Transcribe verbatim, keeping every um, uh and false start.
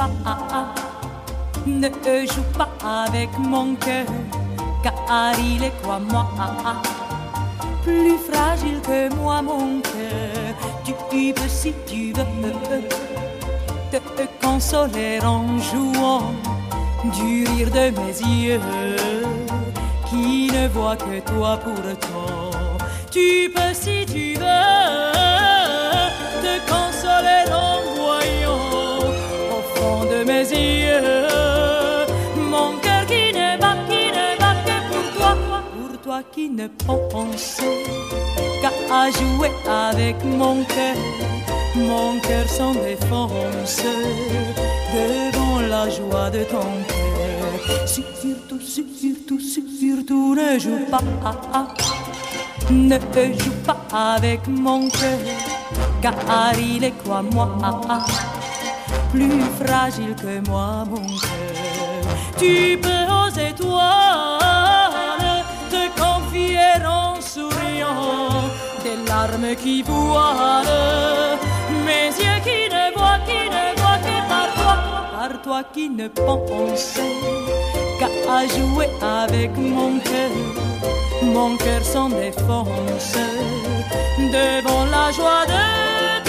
pas, ne joue pas avec mon cœur, car il est quoi moi, plus fragile que moi mon cœur. Tu peux si tu veux te consoler en jouant du rire de mes yeux qui ne voient que toi pourtant. Tu peux si tu veux te consoler en voyant au fond de mes yeux mon cœur qui ne bat, qui ne bat que pour toi, pour toi qui ne pense qu'à jouer avec mon cœur, mon cœur sans défense devant la joie de ton cœur. Surtout, surtout, surtout ne joue pas, ne joue pas avec mon cœur, car il est quoi moi, plus fragile que moi mon cœur. Tu peux aux étoiles te confier en souriant, des larmes qui voilent mes yeux qui ne voient, qui ne voient que par toi, par toi qui ne pense qu'à jouer avec mon cœur, mon cœur sans défense devant la joie de